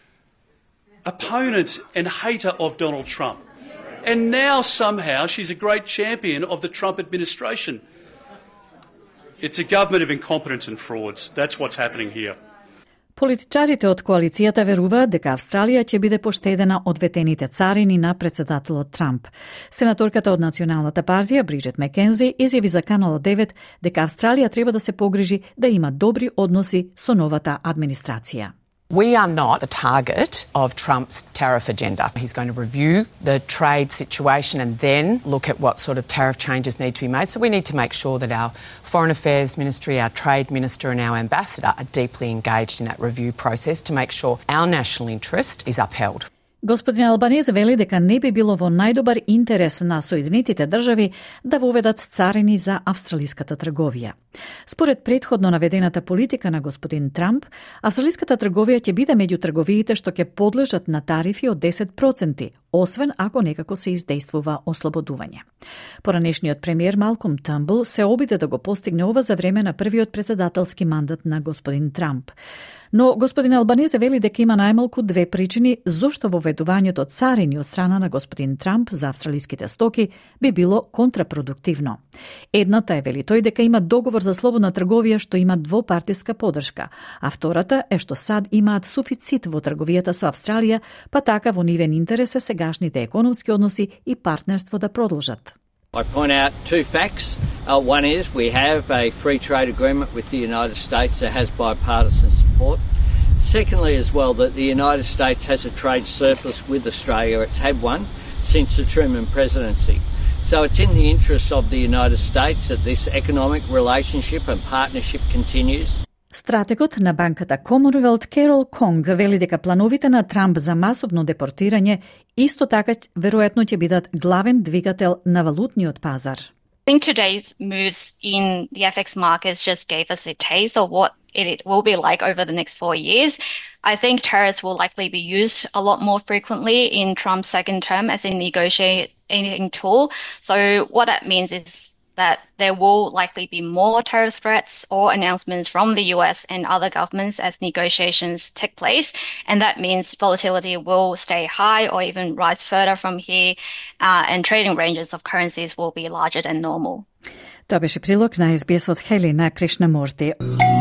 opponent and hater of Donald Trump? And now somehow she's a great champion of the Trump administration. It's a government of incompetence and frauds. That's what's happening here. Политичарите од коалицијата веруваат дека Австралија ќе биде поштедена од ветените царини на претседателот Трамп. Сенаторката од Националната партија Бриджет Маккензи изјави за Канал девет дека Австралија треба да се погрижи да има добри односи со новата администрација. We are not the target of Trump's tariff agenda. He's going to review the trade situation and then look at what sort of tariff changes need to be made. So we need to make sure that our Foreign Affairs Ministry, our Trade Minister and our Ambassador are deeply engaged in that review process to make sure our national interest is upheld. Господин Албанезе вели дека не би било во најдобар интерес на Соединетите држави да воведат царини за австралиската трговија. Според предходно наведената политика на господин Трамп, австралиската трговија ќе биде меѓу трговиите што ќе подлежат на тарифи од десет проценти, освен ако некако се издействува ослободување. Поранешниот премиер Малком Търнбул се обиде да го постигне ова за време на првиот претседателски мандат на господин Трамп. Но господин Албанезе вели дека има најмалку две причини зошто воведувањето царини од страна на господин Трамп за австралиските стоки би било контрапродуктивно. Едната е, вели тој, дека има договор за слободна трговија што има двопартиска подршка, а втората е што САД имаат суфицит во трговијата со Австралија, па така во нивен интерес е сегашните економски односи и партнерство да продолжат. I point out two facts. Uh, one is we have a free trade agreement with the United States that has bipartisan support. Secondly, as well, that the United States has a trade surplus with Australia. It's had one since the Truman presidency. So it's in the interests of the United States that this economic relationship and partnership continues. Стратегот на банката Commonwealth Керол Конг вели дека плановите на Трамп за масовно депортирање исто така веројатно ќе бидат главен двигател на валутниот пазар. I think today's moves in the F X markets just gave us a taste of what it will be like over the next four years. I think tariffs will likely be used a lot more frequently in Trump's second term as a negotiating tool. So what that means is that there will likely be more tariff threats or announcements from the U S and other governments as negotiations take place. And that means volatility will stay high or even rise further from here, uh, and trading ranges of currencies will be larger than normal. Тоа беше прилог на Ес Би Ес од Хелина Кришнамурти.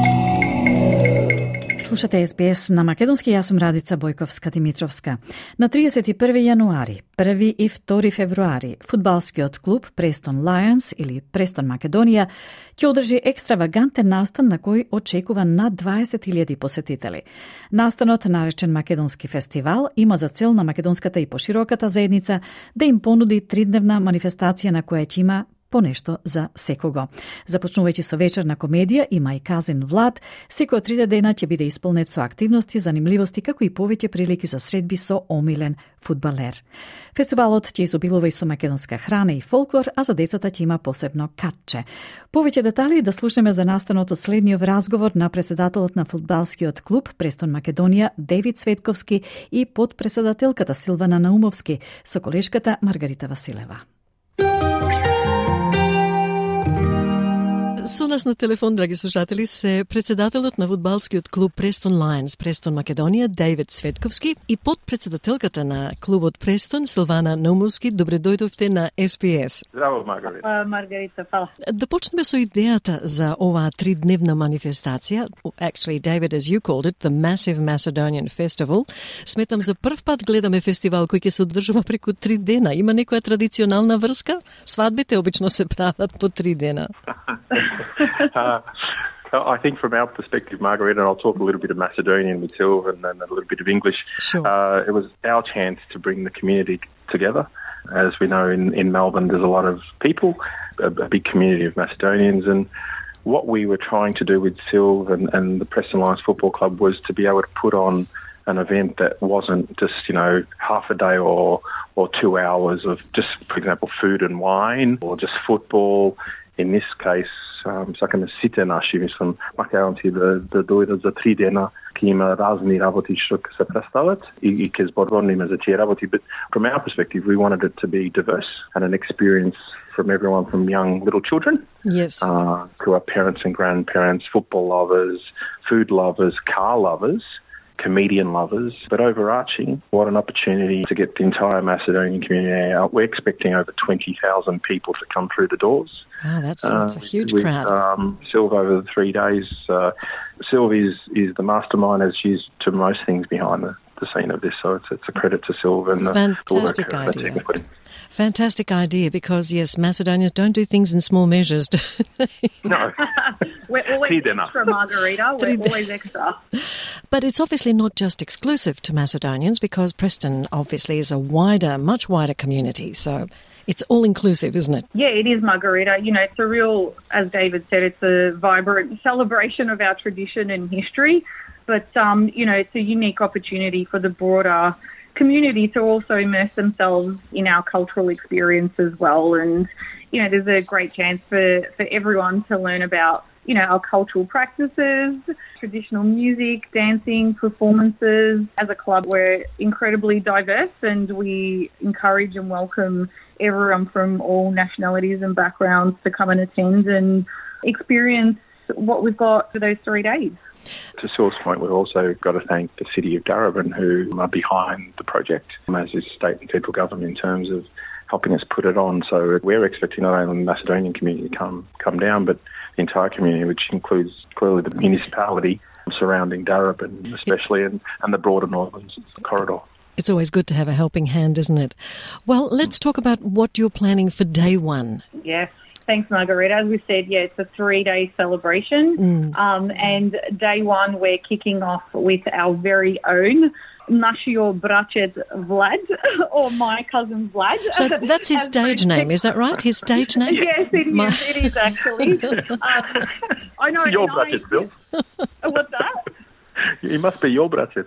Слушате Ес Би Ес на македонски, јас сум Радица Бојковска-Димитровска. На триесет и први јануари, први и втори февруари, фудбалскиот клуб Престон Лајонс или Престон Македонија ќе одржи екстравагантен настан на кој очекува над дваесет илјади посетители. Настанот, наречен Македонски фестивал, има за цел на македонската и пошироката заедница да им понуди тридневна манифестација на која ќе има по нешто за секого. Започнувајќи со вечерна комедија и мај казин Влад, секој од трите дена ќе биде исполнет со активности, занимливости, како и повеќе прилики за средби со омилен фудбалер. Фестивалот ќе изобилува и со македонска храна и фолклор, а за децата ќе има посебно катче. Повеќе детали да слушнеме за настанот од следниот разговор на председателот на фудбалскиот клуб Престон Македонија Девид Светковски и подпредседателката Силвана Наумовски со колешката Маргарита Василева. Со нас на телефон, драги слушатели, се председателот на фудбалскиот клуб Престон Лајнс, Престон Македонија, Дејвид Светковски, и подпредседателката на клубот Престон, Силвана Наумовски. Добре дојдовте на Ес Би Ес. Здраво, Маргарита. Маргарита, фала. Да почнеме со идејата за оваа тридневна манифестација. Actually, David, as you called it, the Massive Macedonian Festival. Сметам за прв пат гледаме фестивал кој ќе се одржува преку три дена. Има некоја традиционална врска? Свадбите обично се прават по три дена. uh, I think from our perspective, Margarita, and I'll talk a little bit of Macedonian myself and then a little bit of English, sure. uh, it was our chance to bring the community together. As we know, in, in Melbourne, there's a lot of people, a, a big community of Macedonians, and what we were trying to do with Silv and, and the Preston Lions Football Club was to be able to put on an event that wasn't just, you know, half a day or or two hours of just, for example, food and wine or just football. In this case, um, сакаме сите наши, мислам, македонци да, да дојдат за три дена, ќе има разни работи што ќе се представат и, и ќе зборуваме за тие работи. But from our perspective, we wanted it to be diverse and an experience from everyone from young little children yes. uh, to our parents and grandparents, football lovers, food lovers, car lovers, comedian lovers, but overarching, what an opportunity to get the entire Macedonian community out. We're expecting over twenty thousand people to come through the doors. Wow, that's, that's uh, a huge with, crowd. Um, Silv over the three days. Uh, Silv is, is the mastermind, as she's to most things behind the, the scene of this, so it's, it's a credit to Silv and the, Fantastic the work idea. that put in. Fantastic idea, because, yes, Macedonians don't do things in small measures, do they? No. We're always extra, Margarita. We're always extra. But it's obviously not just exclusive to Macedonians, because Preston obviously is a wider, much wider community, so it's all-inclusive, isn't it? Yeah, it is, Margarita. You know, it's a real, as David said, it's a vibrant celebration of our tradition and history, but, um, you know, it's a unique opportunity for the broader community to also immerse themselves in our cultural experience as well. And, you know, there's a great chance for, for everyone to learn about, you know, our cultural practices, traditional music, dancing, performances. As a club, we're incredibly diverse and we encourage and welcome everyone from all nationalities and backgrounds to come and attend and experience what we've got for those three days. To Silv's point, we've also got to thank the City of Darebin, who are behind the project, as is state and federal government, in terms of helping us put it on. So we're expecting not only the Macedonian community to come come down, but the entire community, which includes clearly the municipality surrounding Darebin, especially, and, and the broader northern corridor. It's always good to have a helping hand, isn't it? Well, let's talk about what you're planning for day one. Yes. Thanks, Margarita. As we said, yeah, it's a three-day celebration. Mm. Um, and day one, we're kicking off with our very own Našio Bratchet Vlad, or my cousin Vlad. So that's his stage name, is that right? His stage name? Yes, it is. My... It is, actually. um, I know. Your Bratchet, Bill. What's that? He must be your Bratchet.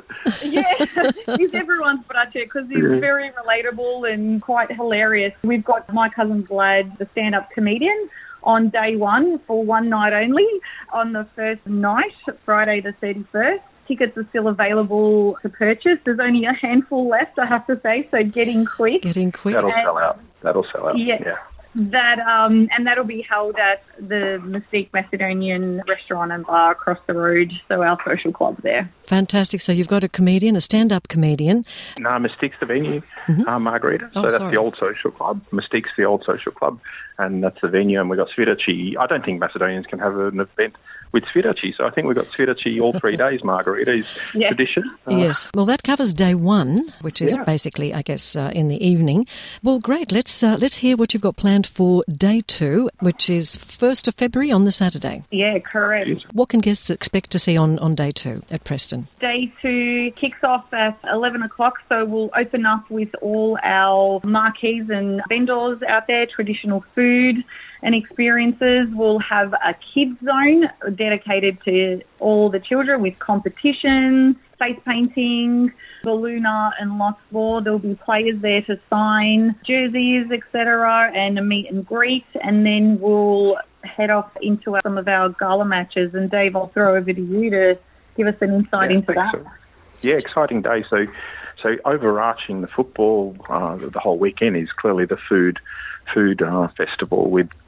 Yeah, he's everyone's Bratchet because he's yeah. very relatable and quite hilarious. We've got my cousin Vlad, the stand-up comedian, on day one for one night only. On the first night, Friday the thirty-first, tickets are still available to purchase. There's only a handful left, I have to say, so getting quick. Getting quick. That'll and, sell out. That'll sell out. Yeah. yeah. That um, and that'll be held at the Mystique Macedonian restaurant and bar across the road, so our social club there. Fantastic. So you've got a comedian, a stand-up comedian. No, Mystique's the venue, mm-hmm. uh, Margarita. Oh, so that's sorry. the old social club. Mystique's the old social club, and that's the venue. And we've got Svirachi. I don't think Macedonians can have an event with Svirachi, so I think we've got Svirachi all three days, Margarita, is yes. tradition. Uh, yes. Well, that covers day one, which is yeah. basically, I guess, uh, in the evening. Well, great. Let's uh, let's hear what you've got planned for day two, which is first of February on the Saturday. Yeah, correct. What can guests expect to see on, on day two at Preston? Day two kicks off at eleven o'clock, so we'll open up with all our marquees and vendors out there, traditional food and experiences. We'll have a kids zone dedicated to all the children with competitions, face painting, balloon art and lots more. There'll be players there to sign jerseys, et cetera, and a meet and greet. And then we'll head off into some of our gala matches. And Dave, I'll throw over to you to give us an insight yeah, into that. So. Yeah, exciting day. So, so overarching the football, uh, the whole weekend is clearly the food food uh, festival with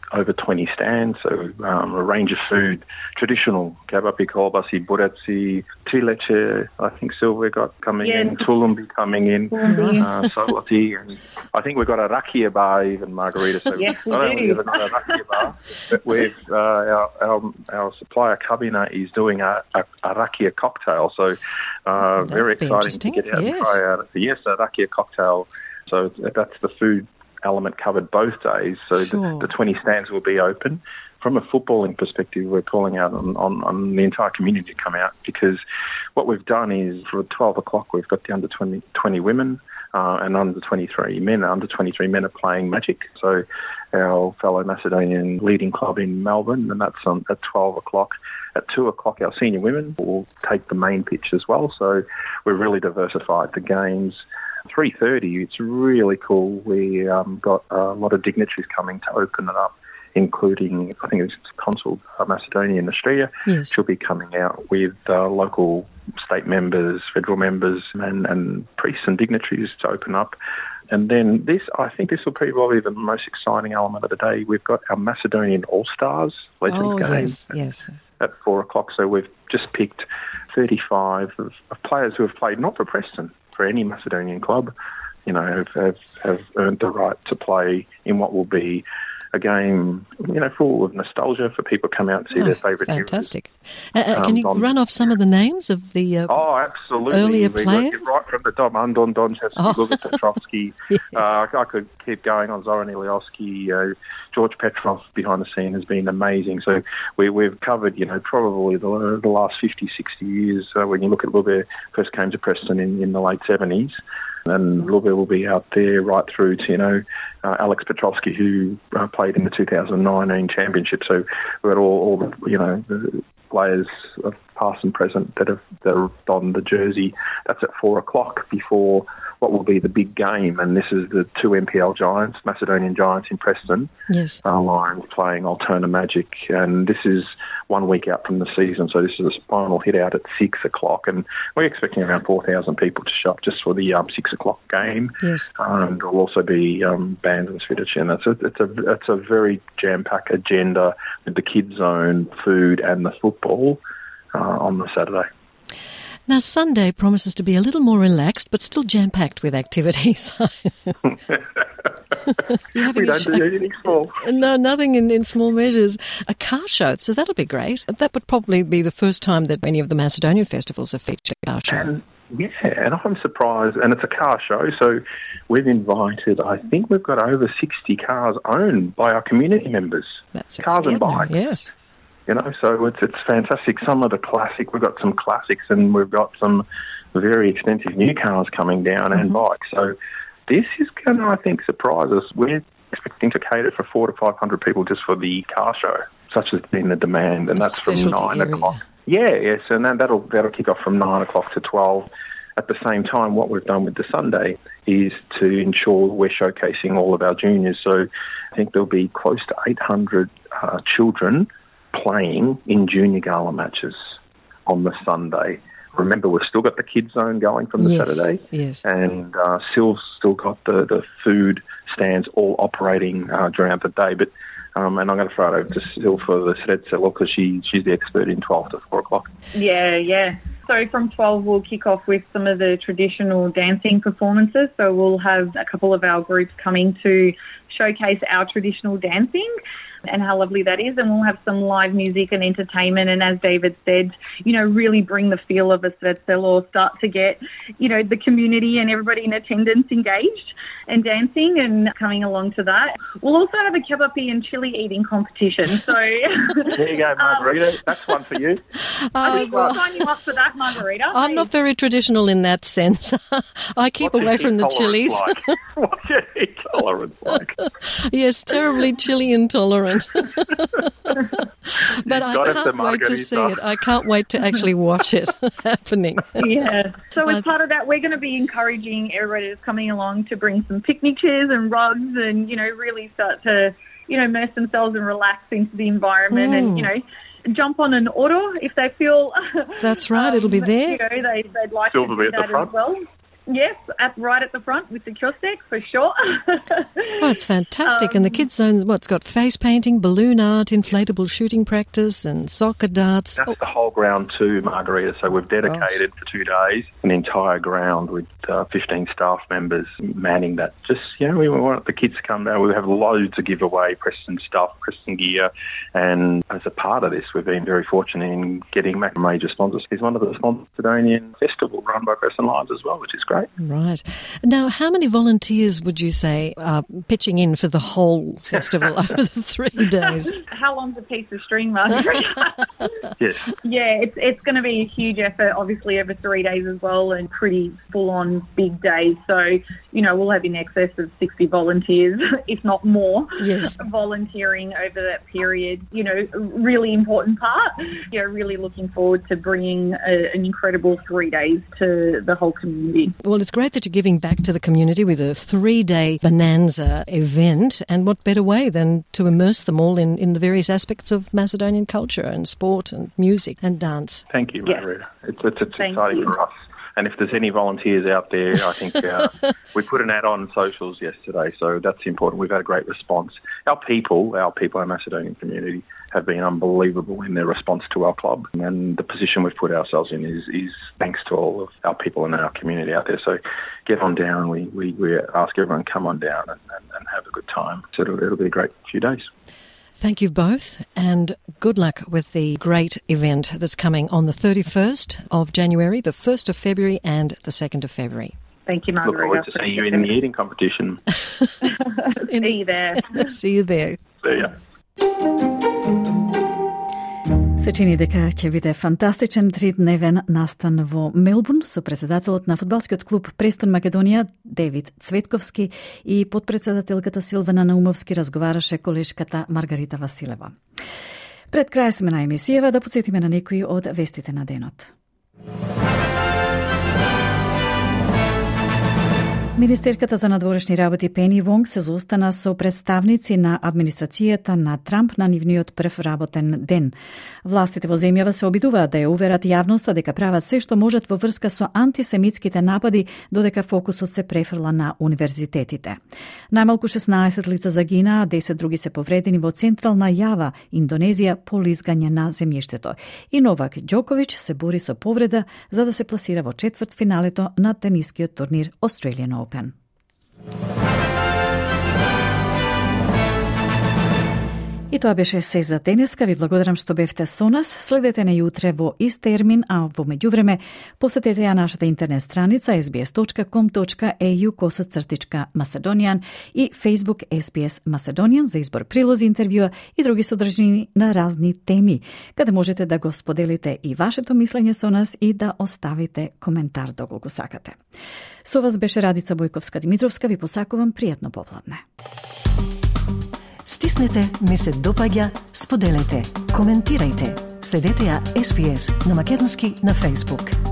over twenty stands, so um, a range of food, traditional kebapi, kolbasi, buratsi, tileche, I think Silver got coming yeah. in, tulumbi coming in, uh, soloti, and I think we've got a rakia bar even, Margarita. So yes, we not do. only have we got a rakia bar, but we've, uh, our, our, our supplier Kabina is doing a, a, a rakia cocktail, so uh, very exciting to get out yes. and try out. Yes, a rakia cocktail, so that's the food element covered both days, so sure. the, the twenty stands will be open. From a footballing perspective, we're calling out on, on, on the entire community to come out, because what we've done is for twelve o'clock we've got the under twenty, twenty women uh, and under twenty-three men. Under twenty-three men are playing Magic, so our fellow Macedonian leading club in Melbourne, and that's on, at twelve o'clock. At two o'clock our senior women will take the main pitch as well, so we've really diversified the games. three thirty, it's really cool. We um, got a lot of dignitaries coming to open it up, including, I think it's Consul Macedonia in Australia. Yes. She'll be coming out with uh, local state members, federal members, and, and priests and dignitaries to open up. And then this, I think this will be probably the most exciting element of the day. We've got our Macedonian All-Stars Legends oh, game yes, yes. at four o'clock. So we've just picked thirty-five of, of players who have played not for Preston, for any Macedonian club, you know, have, have, have earned the right to play in what will be a game, you know, full of nostalgia for people to come out and see oh, their favourite fantastic. heroes. Uh, uh, can um, you on, run off some of the names of the uh, oh, absolutely. earlier we players? Right from the top, Andon Donchevsky, oh. Luka Petrovsky. yes. uh, I could keep going on. Zoran Iliosky, uh, George Petrov behind the scene has been amazing. So we, we've covered, you know, probably the, the last fifty, sixty years. Uh, when you look at Lube, first came to Preston in, in the late seventies. And Lube will be out there right through to, you know, uh, Alex Petrovsky, who uh, played in the two thousand nineteen championship. So we've got all, all the, you know, the players past and present that have, that have donned the jersey. That's at four o'clock before what will be the big game. And this is the two M P L giants, Macedonian giants in Preston. Yes. Uh, Lions playing Alterna Magic. And this is one week out from the season. So this is a final hit out at six o'clock. And we're expecting around four thousand people to show up just for the um, six o'clock game. Yes. And there'll also be um, bands and Svidic. And it's a, it's, a, it's a very jam-packed agenda with the kids zone, food and the football uh, on the Saturday. Now, Sunday promises to be a little more relaxed, but still jam-packed with activities. You we don't sh- do anything small. No, nothing in, in small measures. A car show, so that'll be great. That would probably be the first time that any of the Macedonian festivals have featured a car show. And, yeah, and I'm surprised. And it's a car show, so we've invited, I think we've got over sixty cars owned by our community members. That's cars and bikes. Yes. You know, so it's it's fantastic. Some of the classic, we've got some classics and we've got some very expensive new cars coming down mm-hmm. and bikes. So this is going to, I think, surprise us. We're expecting to cater for four to five hundred people just for the car show. Such has been the demand, and that's from nine area. o'clock. Yeah, yes, and that, that'll that'll kick off from nine o'clock to twelve. At the same time, what we've done with the Sunday is to ensure we're showcasing all of our juniors. So I think there'll be close to eight hundred uh, children playing in junior gala matches on the Sunday. Remember, we've still got the kids zone going from the yes, Saturday. Yes. And uh, Syl's still got the, the food stands all operating uh, during the day. But um, and I'm going to throw it over to Syl for the Sredselo because she, she's the expert in twelve to four o'clock. Yeah, yeah. So from twelve, we'll kick off with some of the traditional dancing performances. So we'll have a couple of our groups coming to showcase our traditional dancing and how lovely that is. And we'll have some live music and entertainment. And as David said, you know, really bring the feel of a Sredselo, start to get, you know, the community and everybody in attendance engaged and dancing and coming along to that. We'll also have a kebapi and chili eating competition. So there you go, Margarita. Um, That's one for you. I think uh, well, we'll sign you up for that, Margarita. I'm hey. not very traditional in that sense. I keep What's away from the chilies. Like? What's your intolerance like? Yes, terribly chili intolerant. But I can't wait to see it. I can't wait to actually watch it happening. Yeah. So as Uh, part of that, we're going to be encouraging everybody that's coming along to bring some picnic chairs and rugs and, you know, really start to, you know, immerse themselves and relax into the environment Mm. and, you know, jump on an auto if they feel... That's right, it'll be there. You know, they, they'd like Silver to do at the that front. as well. Yes, at, right at the front with the kiosque, for sure. Oh, it's fantastic. Um, and the kids' zone's what's got face painting, balloon art, inflatable shooting practice and soccer darts. That's the whole ground too, Margarita. So we've dedicated Gosh. for two days an entire ground with uh, fifteen staff members manning that. Just, you know, we want the kids to come down. We have loads to give away, Preston stuff, Preston gear. And as a part of this, we've been very fortunate in getting major sponsors. He's one of the sponsors of the Macedonian Festival run by Preston Lions as well, which is great. Right. Now, how many volunteers would you say are pitching in for the whole festival over the three days? How long's a piece of string, Margaret? Yes. Yeah, it's it's going to be a huge effort, obviously, over three days as well, and pretty full-on big days. So, you know, we'll have in excess of sixty volunteers, if not more, yes. volunteering over that period. You know, really important part. Yeah, really looking forward to bringing a, an incredible three days to the whole community. Well, it's great that you're giving back to the community with a three-day bonanza event, and what better way than to immerse them all in, in the various aspects of Macedonian culture and sport and music and dance. Thank you, Margarita. Yeah. It's, it's, it's Thank exciting you. for us. And if there's any volunteers out there, I think uh, we put an ad on socials yesterday, so that's important. We've had a great response. Our people, our people, our Macedonian community, have been unbelievable in their response to our club. And the position we've put ourselves in is, is thanks to all of our people in our community out there. So get on down. We, we, we ask everyone to come on down and, and, and have a good time. So it'll, it'll be a great few days. Thank you both, and good luck with the great event that's coming on the thirty-first of January, the first of February and the second of February. Thank you, Margarita. Look forward to seeing you in the eating competition. See you there. See you there. See ya. Се чини дека ќе биде фантастичен тридневен настан во Мелбурн со председателот на фудбалскиот клуб Престон Македонија Девид Цветковски и подпредседателката Силвана Наумовски, разговараше колешката Маргарита Василева. Пред крај сме на емисијава да подсетиме на некои од вестите на денот. Министерката за надворешни работи Пени Вонг се зостана со представници на администрацијата на Трамп на нивниот прв работен ден. Властите во земјава се обидуваат да ја уверат јавноста дека прават се што можат во врска со антисемитските напади, додека фокусот се префрла на универзитетите. Најмалку шеснаесет лица загинаа, а десет други се повредени во Централна Јава, Индонезија, по лизгање на земјиштето. И Новак Џоковиќ се бори со повреда за да се пласира во четвртфиналето на тенискиот турнир Australian Open. И тоа беше се за денеска. Ви благодарам што бевте со нас. Следете не јутре во ист термин, а во меѓувреме посетете ја нашата интернет страница ес би ес точка ком точка е ю косацртичка Macedonian и Facebook ес би ес Macedonian за избор прилози, интервјуа и други содржини на разни теми, каде можете да го споделите и вашето мислење со нас и да оставите коментар доколку сакате. Со вас беше Радица Бојковска-Димитровска. Ви посакувам пријатно попладне. Стиснете ми се допаѓа, споделете, коментирајте. Следете ја ес би ес на македонски на Facebook.